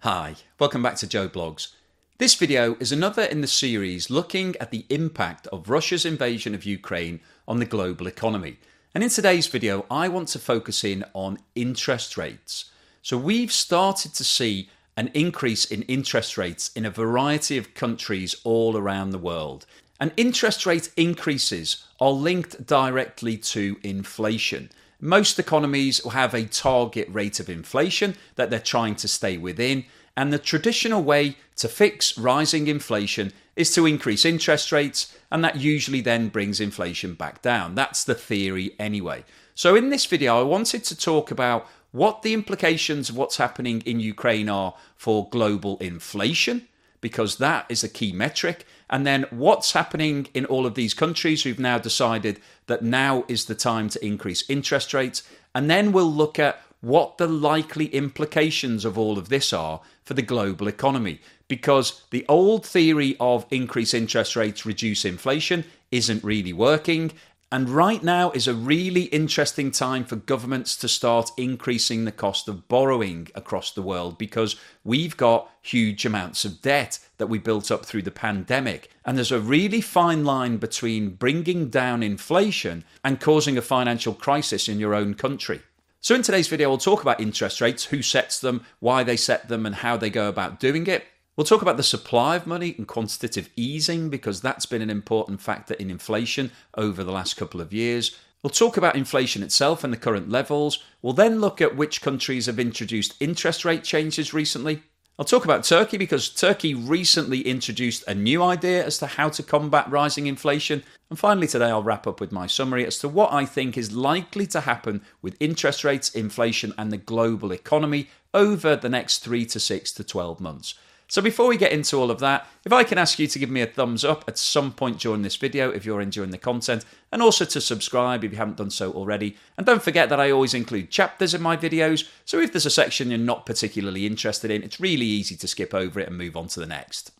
Hi, welcome back to Joe Blogs. This video is another in the series looking at the impact of Russia's invasion of Ukraine on the global economy. And in today's video, I want to focus in on interest rates. So we've started to see an increase in interest rates in a variety of countries all around the world. And interest rate increases are linked directly to inflation. Most economies have a target rate of inflation that they're trying to stay within, and the traditional way to fix rising inflation is to increase interest rates, and that usually then brings inflation back down. That's the theory anyway. So in this video, I wanted to talk about what the implications of what's happening in Ukraine are for global inflation, because that is a key metric, and then what's happening in all of these countries who've now decided that now is the time to increase interest rates, and then we'll look at what the likely implications of all of this are for the global economy, because the old theory of increase interest rates, reduce inflation isn't really working. And right now is a really interesting time for governments to start increasing the cost of borrowing across the world, because we've got huge amounts of debt that we built up through the pandemic. And there's a really fine line between bringing down inflation and causing a financial crisis in your own country. So in today's video, we'll talk about interest rates, who sets them, why they set them, and how they go about doing it. We'll talk about the supply of money and quantitative easing, because that's been an important factor in inflation over the last couple of years. We'll talk about inflation itself and the current levels. We'll then look at which countries have introduced interest rate changes recently. I'll talk about Turkey, because Turkey recently introduced a new idea as to how to combat rising inflation. And finally today, I'll wrap up with my summary as to what I think is likely to happen with interest rates, inflation, and the global economy over the next 3 to 6 to 12 months. So before we get into all of that, if I can ask you to give me a thumbs up at some point during this video if you're enjoying the content, and also to subscribe if you haven't done so already. And don't forget that I always include chapters in my videos, so if there's a section you're not particularly interested in, it's really easy to skip over it and move on to the next.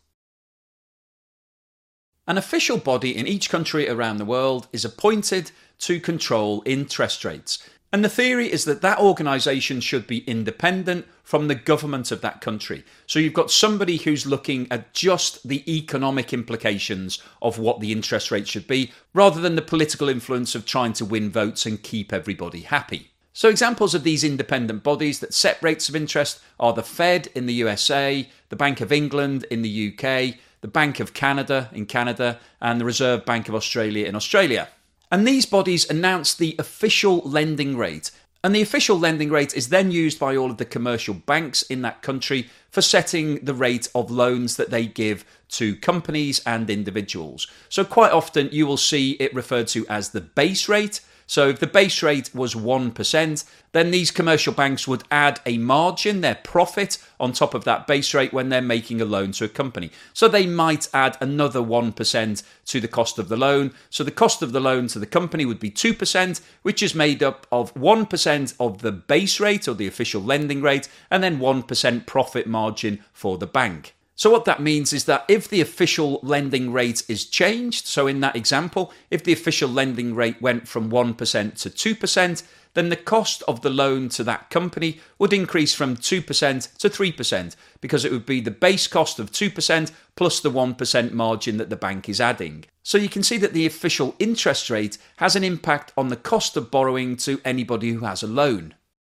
An official body in each country around the world is appointed to control interest rates. And the theory is that that organisation should be independent from the government of that country. So you've got somebody who's looking at just the economic implications of what the interest rate should be, rather than the political influence of trying to win votes and keep everybody happy. So examples of these independent bodies that set rates of interest are the Fed in the USA, the Bank of England in the UK, the Bank of Canada in Canada, and the Reserve Bank of Australia in Australia. And these bodies announce the official lending rate. And the official lending rate is then used by all of the commercial banks in that country for setting the rate of loans that they give to companies and individuals. So quite often you will see it referred to as the base rate. So if the base rate was 1%, then these commercial banks would add a margin, their profit, on top of that base rate when they're making a loan to a company. So they might add another 1% to the cost of the loan. So the cost of the loan to the company would be 2%, which is made up of 1% of the base rate or the official lending rate, and then 1% profit margin for the bank. So what that means is that if the official lending rate is changed, so in that example, if the official lending rate went from 1% to 2%, then the cost of the loan to that company would increase from 2% to 3%, because it would be the base cost of 2% plus the 1% margin that the bank is adding. So you can see that the official interest rate has an impact on the cost of borrowing to anybody who has a loan.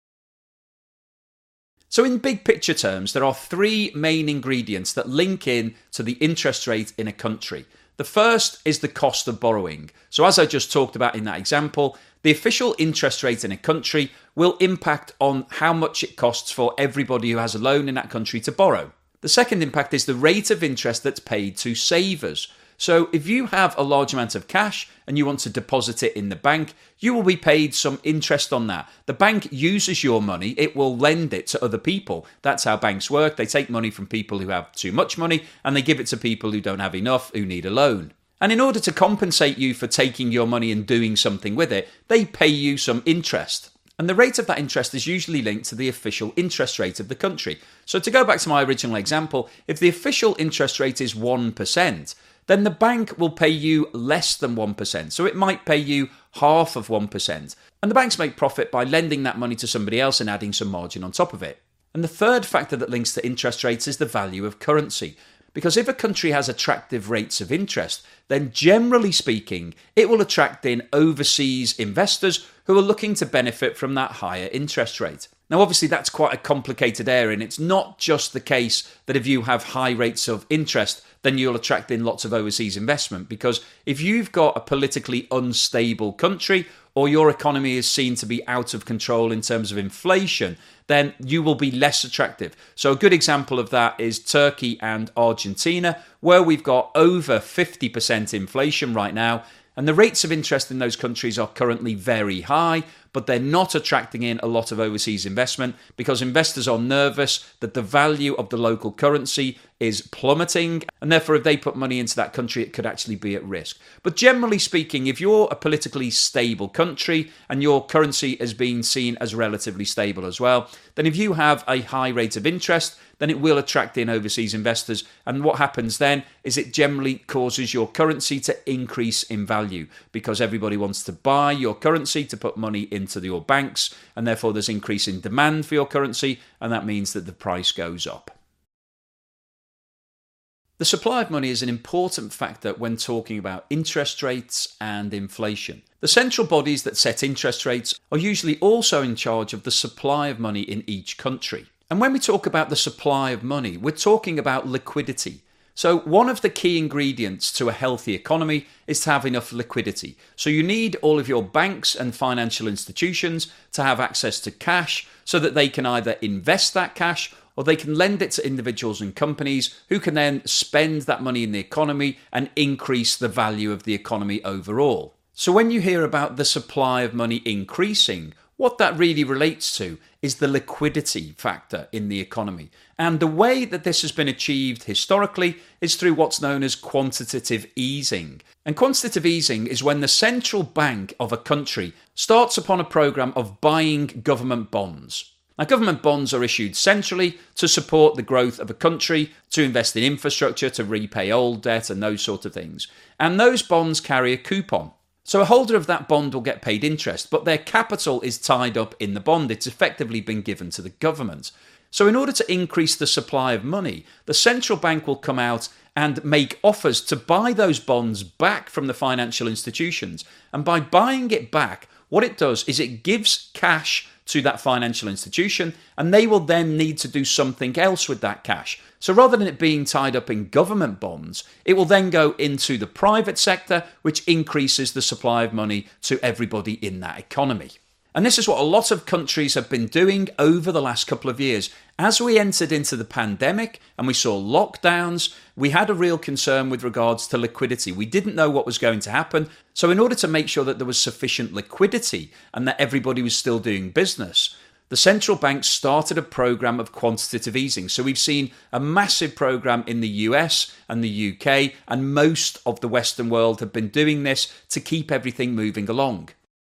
So in big picture terms, there are three main ingredients that link in to the interest rate in a country. The first is the cost of borrowing. So as I just talked about in that example, the official interest rate in a country will impact on how much it costs for everybody who has a loan in that country to borrow. The second impact is the rate of interest that's paid to savers. So if you have a large amount of cash and you want to deposit it in the bank, you will be paid some interest on that. The bank uses your money, it will lend it to other people. That's how banks work. They take money from people who have too much money and they give it to people who don't have enough, who need a loan. And in order to compensate you for taking your money and doing something with it, they pay you some interest. And the rate of that interest is usually linked to the official interest rate of the country. So to go back to my original example, if the official interest rate is 1%, then the bank will pay you less than 1%. So it might pay you half of 1%. And the banks make profit by lending that money to somebody else and adding some margin on top of it. And the third factor that links to interest rates is the value of currency. Because if a country has attractive rates of interest, then generally speaking, it will attract in overseas investors who are looking to benefit from that higher interest rate. Now, obviously, that's quite a complicated area, and it's not just the case that if you have high rates of interest, then you'll attract in lots of overseas investment. Because if you've got a politically unstable country, or your economy is seen to be out of control in terms of inflation, then you will be less attractive. So a good example of that is Turkey and Argentina, where we've got over 50% inflation right now, and the rates of interest in those countries are currently very high, but they're not attracting in a lot of overseas investment because investors are nervous that the value of the local currency is plummeting, and therefore if they put money into that country, it could actually be at risk. But generally speaking, if you're a politically stable country and your currency is being seen as relatively stable as well, then if you have a high rate of interest, then it will attract in overseas investors. And what happens then is it generally causes your currency to increase in value because everybody wants to buy your currency to put money into your banks, and therefore there's increase in demand for your currency, and that means that the price goes up. The supply of money is an important factor when talking about interest rates and inflation. The central bodies that set interest rates are usually also in charge of the supply of money in each country. And when we talk about the supply of money, we're talking about liquidity. So one of the key ingredients to a healthy economy is to have enough liquidity. So you need all of your banks and financial institutions to have access to cash so that they can either invest that cash or they can lend it to individuals and companies who can then spend that money in the economy and increase the value of the economy overall. So when you hear about the supply of money increasing, what that really relates to is the liquidity factor in the economy. And the way that this has been achieved historically is through what's known as quantitative easing. And quantitative easing is when the central bank of a country starts upon a program of buying government bonds. Now, government bonds are issued centrally to support the growth of a country, to invest in infrastructure, to repay old debt and those sort of things. And those bonds carry a coupon. So a holder of that bond will get paid interest, but their capital is tied up in the bond. It's effectively been given to the government. So in order to increase the supply of money, the central bank will come out and make offers to buy those bonds back from the financial institutions. And by buying it back, what it does is it gives cash to that financial institution, and they will then need to do something else with that cash. So rather than it being tied up in government bonds, it will then go into the private sector, which increases the supply of money to everybody in that economy. And this is what a lot of countries have been doing over the last couple of years. As we entered into the pandemic and we saw lockdowns, we had a real concern with regards to liquidity. We didn't know what was going to happen. So in order to make sure that there was sufficient liquidity and that everybody was still doing business, the central bank started a program of quantitative easing. So we've seen a massive program in the US and the UK, and most of the Western world have been doing this to keep everything moving along.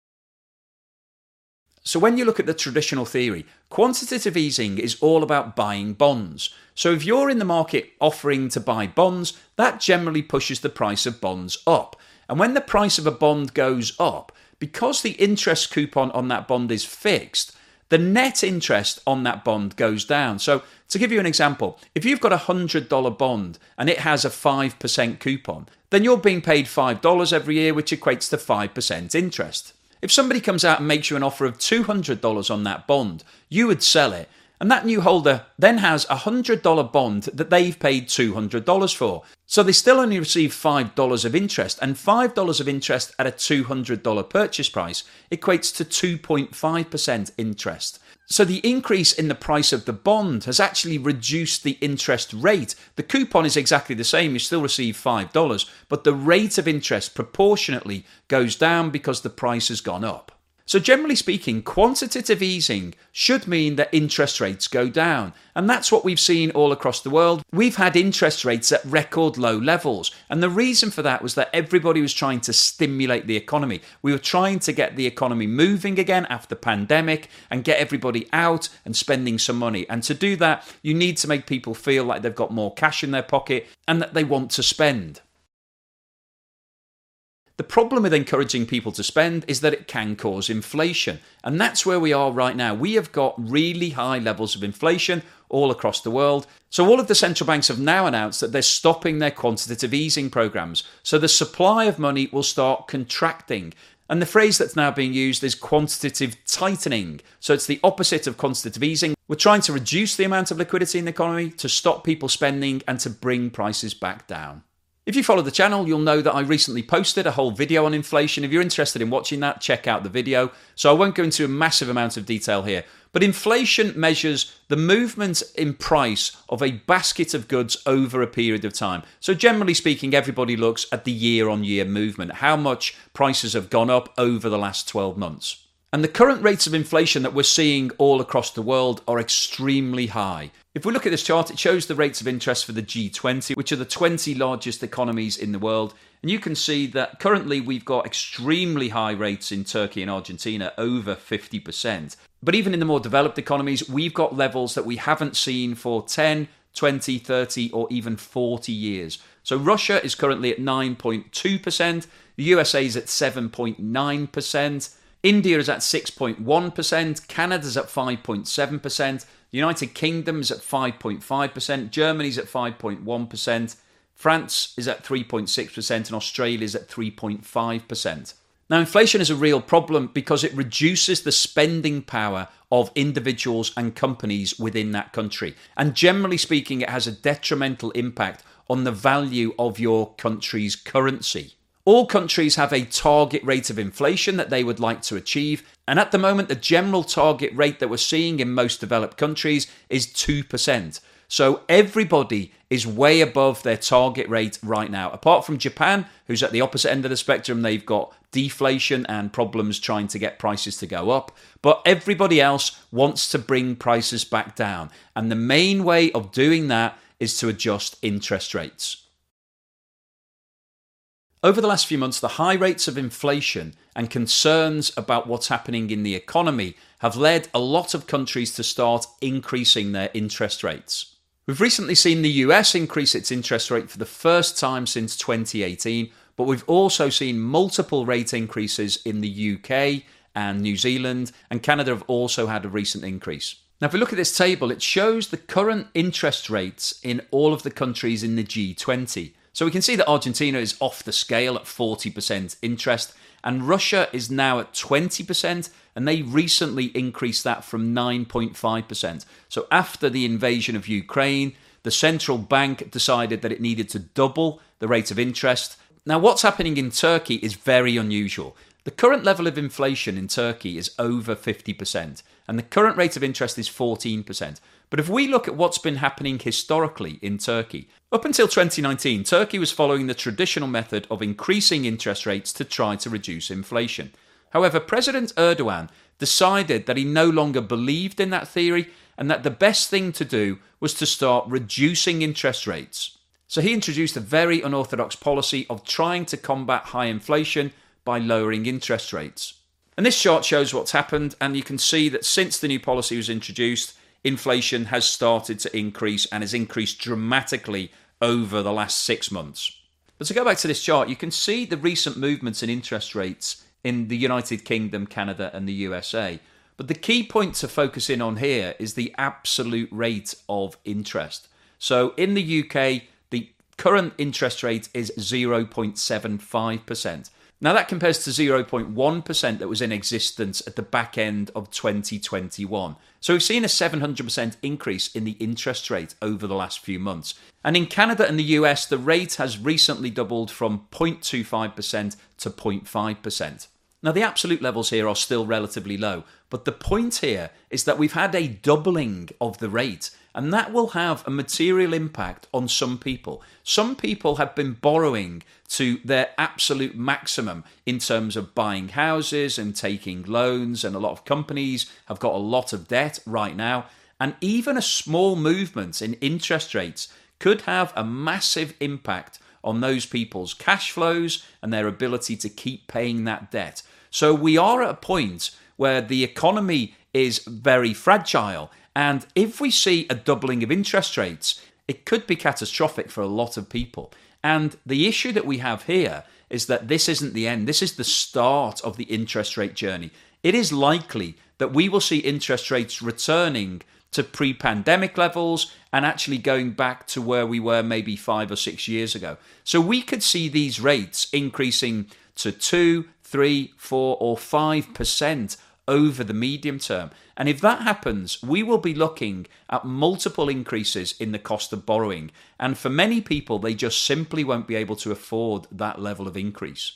So when you look at the traditional theory, quantitative easing is all about buying bonds. So if you're in the market offering to buy bonds, that generally pushes the price of bonds up. And when the price of a bond goes up, because the interest coupon on that bond is fixed, the net interest on that bond goes down. So to give you an example, if you've got a $100 bond and it has a 5% coupon, then you're being paid $5 every year, which equates to 5% interest. If somebody comes out and makes you an offer of $200 on that bond, you would sell it. And that new holder then has a $100 bond that they've paid $200 for. So they still only receive $5 of interest, and $5 of interest at a $200 purchase price equates to 2.5% interest. So the increase in the price of the bond has actually reduced the interest rate. The coupon is exactly the same, you still receive $5, but the rate of interest proportionately goes down because the price has gone up. So generally speaking, quantitative easing should mean that interest rates go down. And that's what we've seen all across the world. We've had interest rates at record low levels. And the reason for that was that everybody was trying to stimulate the economy. We were trying to get the economy moving again after the pandemic and get everybody out and spending some money. And to do that, you need to make people feel like they've got more cash in their pocket and that they want to spend. The problem with encouraging people to spend is that it can cause inflation. And that's where we are right now. We have got really high levels of inflation all across the world. So all of the central banks have now announced that they're stopping their quantitative easing programs. So the supply of money will start contracting. And the phrase that's now being used is quantitative tightening. So it's the opposite of quantitative easing. We're trying to reduce the amount of liquidity in the economy, to stop people spending and to bring prices back down. If you follow the channel, you'll know that I recently posted a whole video on inflation. If you're interested in watching that, check out the video. So I won't go into a massive amount of detail here. But inflation measures the movement in price of a basket of goods over a period of time. So generally speaking, everybody looks at the year-on-year movement, how much prices have gone up over the last 12 months. And the current rates of inflation that we're seeing all across the world are extremely high. If we look at this chart, it shows the rates of interest for the G20, which are the 20 largest economies in the world. And you can see that currently we've got extremely high rates in Turkey and Argentina, over 50%. But even in the more developed economies, we've got levels that we haven't seen for 10, 20, 30, or even 40 years. So Russia is currently at 9.2%, the USA is at 7.9%, India is at 6.1%, Canada's at 5.7%, the United Kingdom is at 5.5%, Germany's at 5.1%, France is at 3.6%, and Australia is at 3.5%. Now, inflation is a real problem because it reduces the spending power of individuals and companies within that country. And generally speaking, it has a detrimental impact on the value of your country's currency. All countries have a target rate of inflation that they would like to achieve, and at the moment the general target rate that we're seeing in most developed countries is 2%. So everybody is way above their target rate right now, apart from Japan, who's at the opposite end of the spectrum. They've got deflation and problems trying to get prices to go up, but everybody else wants to bring prices back down, and the main way of doing that is to adjust interest rates. Over the last few months, the high rates of inflation and concerns about what's happening in the economy have led a lot of countries to start increasing their interest rates. We've recently seen the US increase its interest rate for the first time since 2018, but we've also seen multiple rate increases in the UK and New Zealand, and Canada have also had a recent increase. Now, if we look at this table, it shows the current interest rates in all of the countries in the G20. So we can see that Argentina is off the scale at 40% interest, and Russia is now at 20%, and they recently increased that from 9.5%. So after the invasion of Ukraine, the central bank decided that it needed to double the rate of interest. Now, what's happening in Turkey is very unusual. The current level of inflation in Turkey is over 50%, and the current rate of interest is 14%. But if we look at what's been happening historically in Turkey, up until 2019, Turkey was following the traditional method of increasing interest rates to try to reduce inflation. However, President Erdogan decided that he no longer believed in that theory and that the best thing to do was to start reducing interest rates. So he introduced a very unorthodox policy of trying to combat high inflation by lowering interest rates. And this chart shows what's happened, and you can see that since the new policy was introduced, inflation has started to increase and has increased dramatically over the last 6 months. But to go back to this chart, you can see the recent movements in interest rates in the United Kingdom, Canada and the USA. But the key point to focus in on here is the absolute rate of interest. So in the UK, the current interest rate is 0.75%. Now that compares to 0.1% that was in existence at the back end of 2021. So we've seen a 700% increase in the interest rate over the last few months. And in Canada and the US, the rate has recently doubled from 0.25% to 0.5%. Now the absolute levels here are still relatively low, but the point here is that we've had a doubling of the rate, and that will have a material impact on some people. Some people have been borrowing to their absolute maximum in terms of buying houses and taking loans, and a lot of companies have got a lot of debt right now. And even a small movement in interest rates could have a massive impact on those people's cash flows and their ability to keep paying that debt. So we are at a point where the economy is very fragile, and if we see a doubling of interest rates, it could be catastrophic for a lot of people. And the issue that we have here is that this isn't the end. This is the start of the interest rate journey. It is likely that we will see interest rates returning to pre-pandemic levels and actually going back to where we were maybe 5 or 6 years ago. So we could see these rates increasing to 2, 3, 4 or 5% over the medium term. And if that happens, we will be looking at multiple increases in the cost of borrowing. And for many people, they just simply won't be able to afford that level of increase.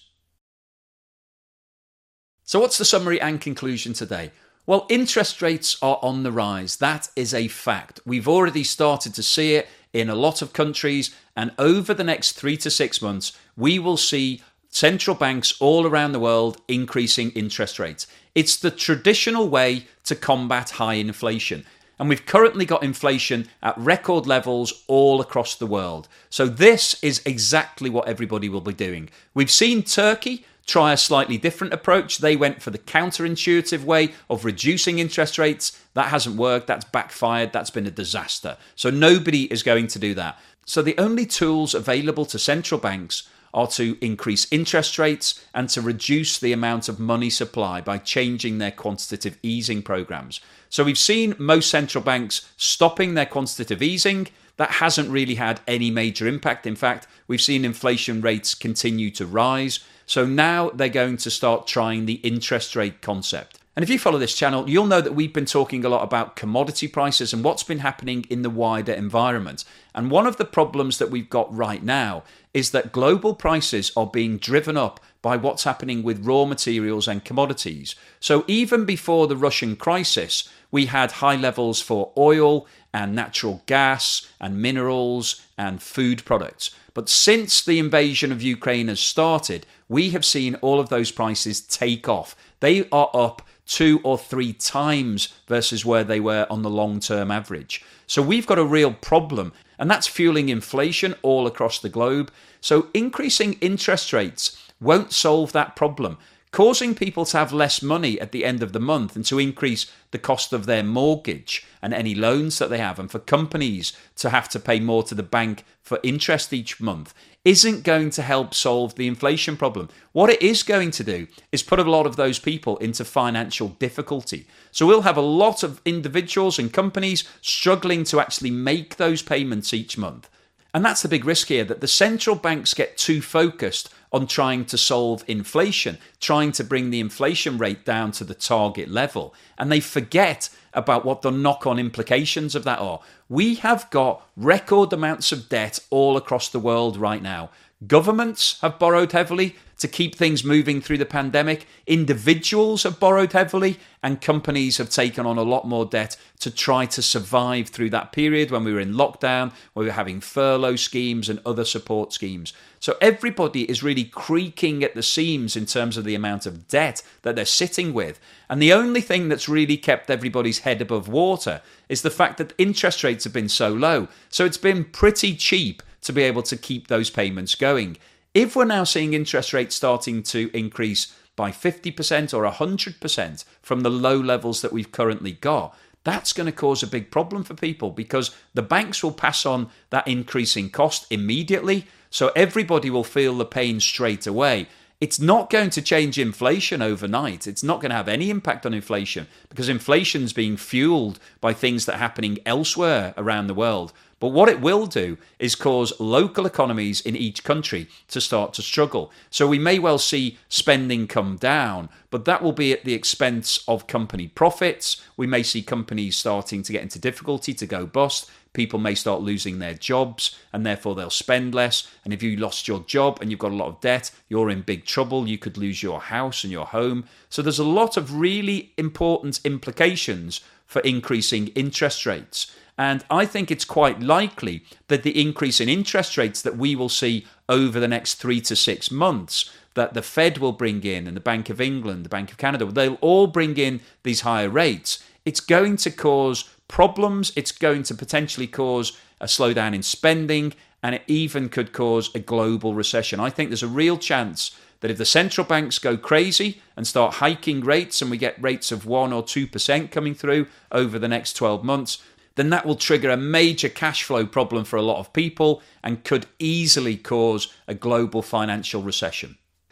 So what's the summary and conclusion today? Well, interest rates are on the rise. That is a fact. We've already started to see it in a lot of countries. And over the next 3 to 6 months, we will see central banks all around the world increasing interest rates. It's the traditional way to combat high inflation. And we've currently got inflation at record levels all across the world. So this is exactly what everybody will be doing. We've seen Turkey try a slightly different approach. They went for the counterintuitive way of reducing interest rates. That hasn't worked. That's backfired. That's been a disaster. So nobody is going to do that. So the only tools available to central banks are to increase interest rates and to reduce the amount of money supply by changing their quantitative easing programs. So we've seen most central banks stopping their quantitative easing. That hasn't really had any major impact. In fact, we've seen inflation rates continue to rise. So now they're going to start trying the interest rate concept. And if you follow this channel, you'll know that we've been talking a lot about commodity prices and what's been happening in the wider environment. And one of the problems that we've got right now is that global prices are being driven up by what's happening with raw materials and commodities. So even before the Russian crisis, we had high levels for oil and natural gas and minerals and food products. But since the invasion of Ukraine has started, we have seen all of those prices take off. They are up 2 or 3 times versus where they were on the long-term average. So we've got a real problem, and that's fueling inflation all across the globe. So increasing interest rates won't solve that problem. Causing people to have less money at the end of the month and to increase the cost of their mortgage and any loans that they have, and for companies to have to pay more to the bank for interest each month, isn't going to help solve the inflation problem. What it is going to do is put a lot of those people into financial difficulty. So we'll have a lot of individuals and companies struggling to actually make those payments each month. And that's the big risk here, that the central banks get too focused on trying to solve inflation, trying to bring the inflation rate down to the target level. And they forget about what the knock-on implications of that are. We have got record amounts of debt all across the world right now. Governments have borrowed heavily to keep things moving through the pandemic. Individuals have borrowed heavily, and companies have taken on a lot more debt to try to survive through that period when we were in lockdown, where we were having furlough schemes and other support schemes. So everybody is really creaking at the seams in terms of the amount of debt that they're sitting with. And the only thing that's really kept everybody's head above water is the fact that interest rates have been so low. So it's been pretty cheap to be able to keep those payments going. If we're now seeing interest rates starting to increase by 50% or 100% from the low levels that we've currently got, that's going to cause a big problem for people, because the banks will pass on that increasing cost immediately. So everybody will feel the pain straight away. It's not going to change inflation overnight. It's not going to have any impact on inflation, because inflation's being fueled by things that are happening elsewhere around the world. But what it will do is cause local economies in each country to start to struggle. So we may well see spending come down, but that will be at the expense of company profits. We may see companies starting to get into difficulty, to go bust. People may start losing their jobs, and therefore they'll spend less. And if you lost your job and you've got a lot of debt, you're in big trouble. You could lose your house and your home. So there's a lot of really important implications for increasing interest rates. And I think it's quite likely that the increase in interest rates that we will see over the next 3 to 6 months, that the Fed will bring in, and the Bank of England, the Bank of Canada, they'll all bring in these higher rates. It's going to cause problems. It's going to potentially cause a slowdown in spending, and it even could cause a global recession. I think there's a real chance that if the central banks go crazy and start hiking rates, and we get rates of 1 or 2% coming through over the next 12 months, then that will trigger a major cash flow problem for a lot of people and could easily cause a global financial recession.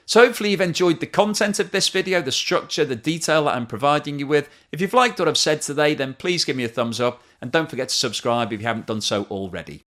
So hopefully you've enjoyed the content of this video, the structure, the detail that I'm providing you with. If you've liked what I've said today, then please give me a thumbs up and don't forget to subscribe if you haven't done so already.